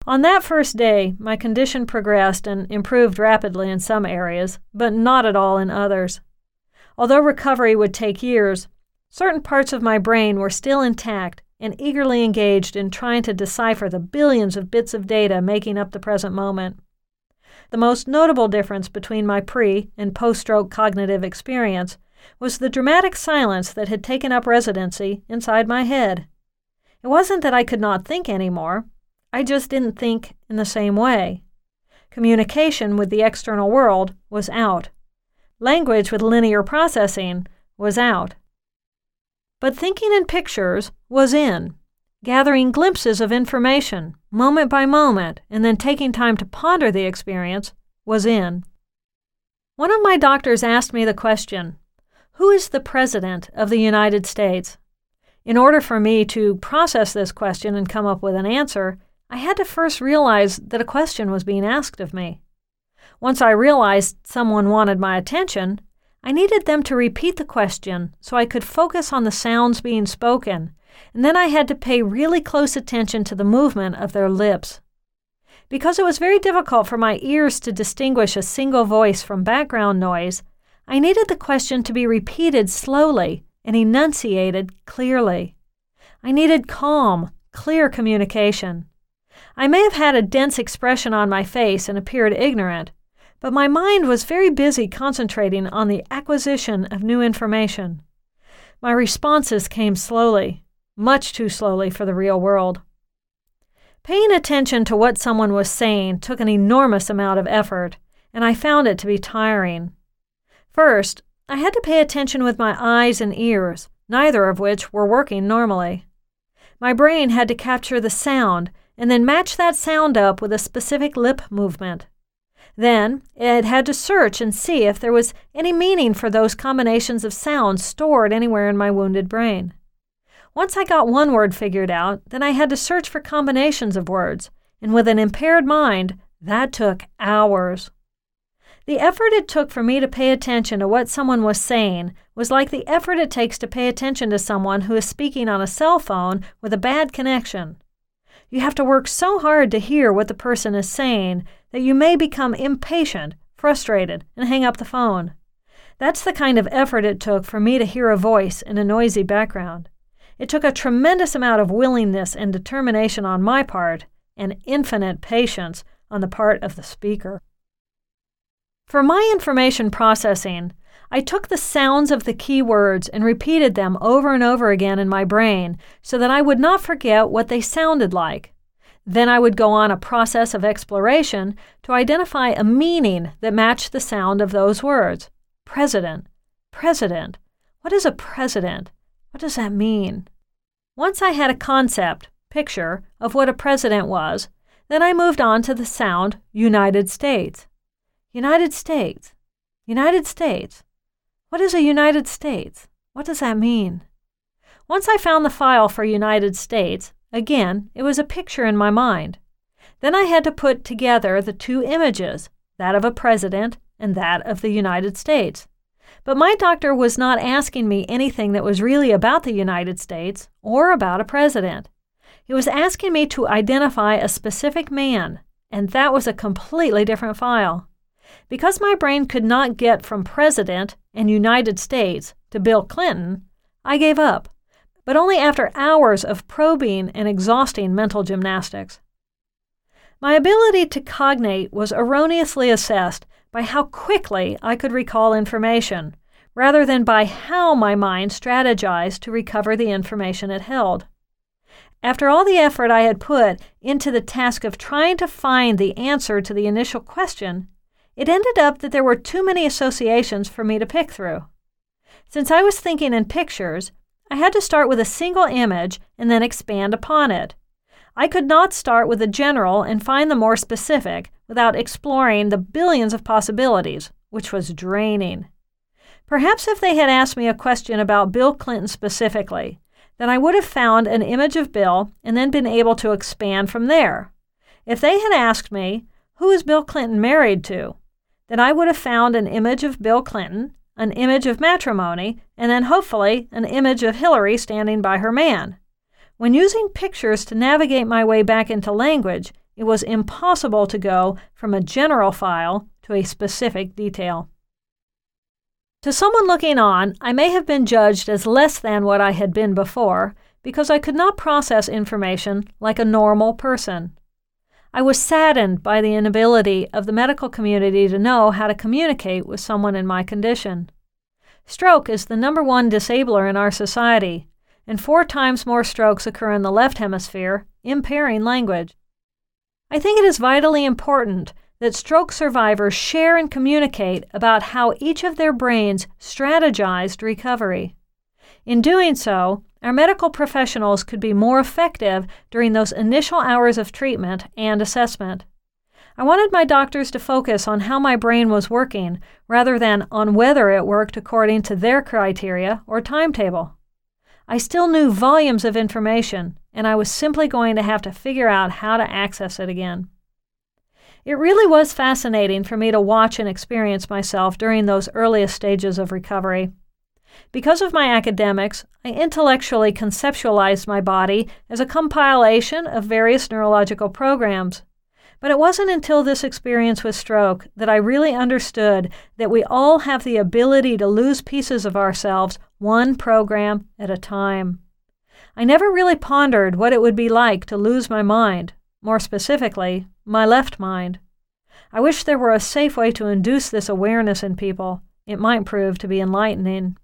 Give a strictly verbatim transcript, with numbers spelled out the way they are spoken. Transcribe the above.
On that first day, my condition progressed and improved rapidly in some areas, but not at all in others. Although recovery would take years, certain parts of my brain were still intact and eagerly engaged in trying to decipher the billions of bits of data making up the present moment. The most notable difference between my pre- and post-stroke cognitive experience was the dramatic silence that had taken up residency inside my head. It wasn't that I could not think anymore. I just didn't think in the same way. Communication with the external world was out. Language with linear processing was out. But thinking in pictures was in. Gathering glimpses of information, moment by moment, and then taking time to ponder the experience was in. One of my doctors asked me the question, "Who is the President of the United States?" In order for me to process this question and come up with an answer, I had to first realize that a question was being asked of me. Once I realized someone wanted my attention, I needed them to repeat the question so I could focus on the sounds being spoken, and then I had to pay really close attention to the movement of their lips. Because it was very difficult for my ears to distinguish a single voice from background noise, I needed the question to be repeated slowly and enunciated clearly. I needed calm, clear communication. I may have had a dense expression on my face and appeared ignorant, but my mind was very busy concentrating on the acquisition of new information. My responses came slowly, much too slowly for the real world. Paying attention to what someone was saying took an enormous amount of effort, and I found it to be tiring. First, I had to pay attention with my eyes and ears, neither of which were working normally. My brain had to capture the sound and then match that sound up with a specific lip movement. Then, it had to search and see if there was any meaning for those combinations of sounds stored anywhere in my wounded brain. Once I got one word figured out, then I had to search for combinations of words, and with an impaired mind, that took hours. The effort it took for me to pay attention to what someone was saying was like the effort it takes to pay attention to someone who is speaking on a cell phone with a bad connection. You have to work so hard to hear what the person is saying that you may become impatient, frustrated, and hang up the phone. That's the kind of effort it took for me to hear a voice in a noisy background. It took a tremendous amount of willingness and determination on my part, and infinite patience on the part of the speaker. For my information processing, I took the sounds of the key words and repeated them over and over again in my brain so that I would not forget what they sounded like. Then I would go on a process of exploration to identify a meaning that matched the sound of those words. President. President. What is a president? What does that mean? Once I had a concept, picture, of what a president was, then I moved on to the sound United States. United States. United States. What is a United States? What does that mean? Once I found the file for United States, again, it was a picture in my mind. Then I had to put together the two images, that of a president and that of the United States. But my doctor was not asking me anything that was really about the United States or about a president. He was asking me to identify a specific man, and that was a completely different file. Because my brain could not get from President and United States to Bill Clinton, I gave up, but only after hours of probing and exhausting mental gymnastics. My ability to cognate was erroneously assessed by how quickly I could recall information, rather than by how my mind strategized to recover the information it held. After all the effort I had put into the task of trying to find the answer to the initial question, it ended up that there were too many associations for me to pick through. Since I was thinking in pictures, I had to start with a single image and then expand upon it. I could not start with the general and find the more specific without exploring the billions of possibilities, which was draining. Perhaps if they had asked me a question about Bill Clinton specifically, then I would have found an image of Bill and then been able to expand from there. If they had asked me, who is Bill Clinton married to? Then I would have found an image of Bill Clinton, an image of matrimony, and then hopefully an image of Hillary standing by her man. When using pictures to navigate my way back into language, it was impossible to go from a general file to a specific detail. To someone looking on, I may have been judged as less than what I had been before because I could not process information like a normal person. I was saddened by the inability of the medical community to know how to communicate with someone in my condition. Stroke is the number one disabler in our society, and four times more strokes occur in the left hemisphere, impairing language. I think it is vitally important that stroke survivors share and communicate about how each of their brains strategized recovery. In doing so, our medical professionals could be more effective during those initial hours of treatment and assessment. I wanted my doctors to focus on how my brain was working rather than on whether it worked according to their criteria or timetable. I still knew volumes of information, and I was simply going to have to figure out how to access it again. It really was fascinating for me to watch and experience myself during those earliest stages of recovery. Because of my academics, I intellectually conceptualized my body as a compilation of various neurological programs. But it wasn't until this experience with stroke that I really understood that we all have the ability to lose pieces of ourselves one program at a time. I never really pondered what it would be like to lose my mind, more specifically, my left mind. I wish there were a safe way to induce this awareness in people. It might prove to be enlightening.